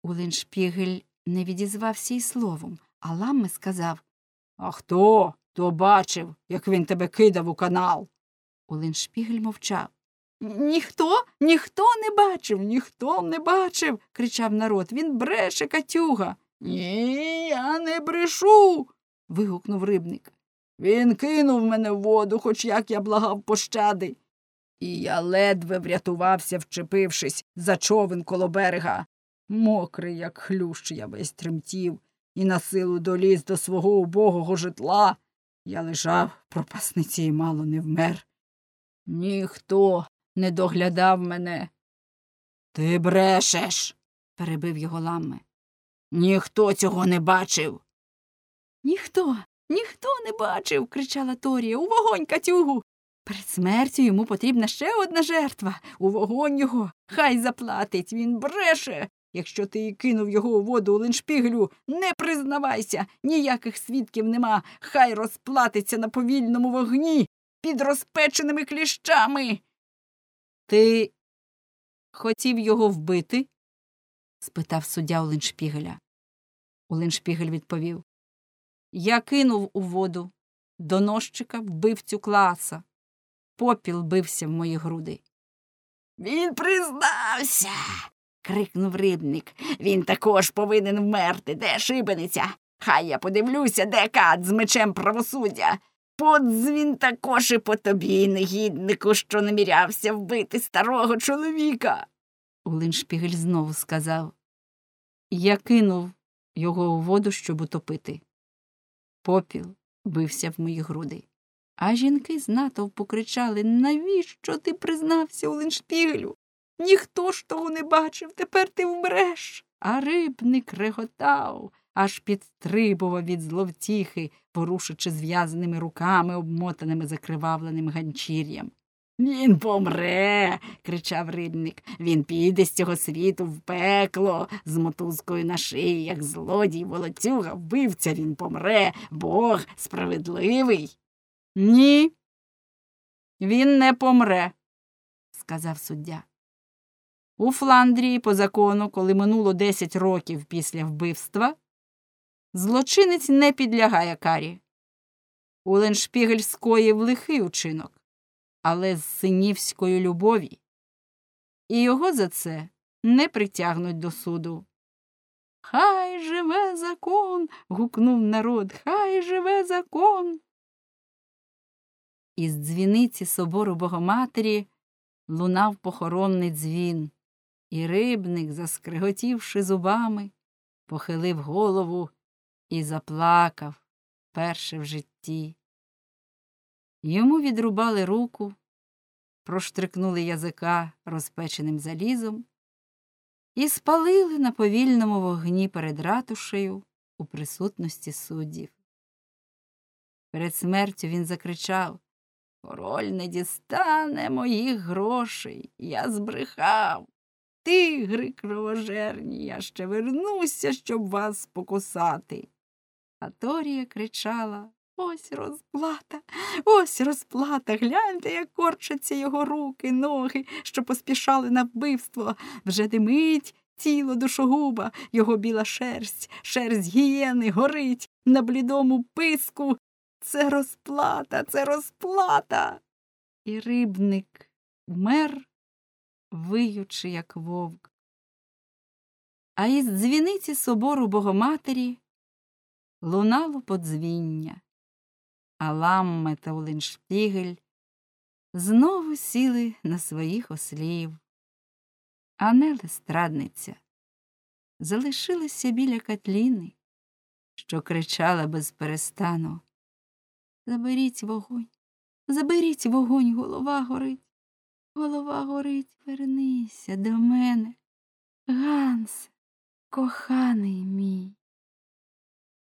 Улліншпігель не відізвався й словом, а Ламме сказав: «А хто? То бачив, як він тебе кидав у канал?» Улліншпігель мовчав. Ніхто не бачив, кричав народ. Він бреше, Катюга. Ні, я не брешу, вигукнув Рибник. Він кинув мене в воду, хоч як я благав пощади. І я ледве врятувався, вчепившись за човен коло берега. Мокрий, як хлющ, я весь тремтів і на силу доліз до свого убогого житла. Я лежав в пропасниці і мало не вмер. Ніхто не доглядав мене. Ти брешеш, перебив його Ламме. Ніхто цього не бачив. Ніхто не бачив, кричала Торія. У вогонь, Катюгу! Перед смертю йому потрібна ще одна жертва. У вогонь його, хай заплатить, він бреше. Якщо ти і кинув його у воду Улліншпігелю, не признавайся, ніяких свідків нема, хай розплатиться на повільному вогні під розпеченими кліщами. Ти хотів його вбити? Спитав суддя Улліншпігеля. Улліншпігель відповів: я кинув у воду доносчика, вбивцю Клааса. Попіл бився в мої груди. Він признався, крикнув Рибник. Він також повинен вмерти. Де шибениця? Хай я подивлюся, де кат з мечем правосуддя. Подзвін також і по тобі, негіднику, що намірявся вбити старого чоловіка. Улліншпігель знову сказав: я кинув його у воду, щоб утопити. Попіл бився в мої груди. А жінки з натовпу кричали: навіщо ти признався Улліншпігелю? Ніхто ж того не бачив, тепер ти вмреш. А Рибник реготав, аж підстрибував від зловтіхи, порушичи зв'язаними руками, обмотаними закривавленим ганчір'ям. Він помре, кричав Рибник. Він піде з цього світу в пекло з мотузкою на шиї, як злодій, волоцюга, вбивця. Він помре, Бог справедливий. Ні, він не помре, сказав суддя. У Фландрії по закону, коли минуло 10 років після вбивства, злочинець не підлягає карі. Улліншпігель скоїв лихий учинок, але з синівської любові, і його за це не притягнуть до суду. «Хай живе закон!» – гукнув народ. «Хай живе закон!» Із дзвіниці собору Богоматері лунав похоронний дзвін, і Рибник, заскриготівши зубами, похилив голову і заплакав перше в житті. Йому відрубали руку, проштрикнули язика розпеченим залізом і спалили на повільному вогні перед ратушею у присутності суддів. Перед смертю він закричав: «Король не дістане моїх грошей, я збрехав. Тигри кровожерні, я ще вернуся, щоб вас покусати». А Торія кричала: ось розплата, гляньте, як корчаться його руки, ноги, що поспішали на вбивство. Вже димить тіло душогуба, його біла шерсть, шерсть гієни горить на блідому писку. Це розплата. І Рибник вмер, виючи, як вовк. А із дзвіниці собору Богоматері лунало подзвіння, а Ламме та Улліншпігель знову сіли на своїх ослів. А Нелли-страдниця залишилася біля Катліни, що кричала безперестану: заберіть вогонь, голова горить, вернися до мене, Гансе, коханий мій».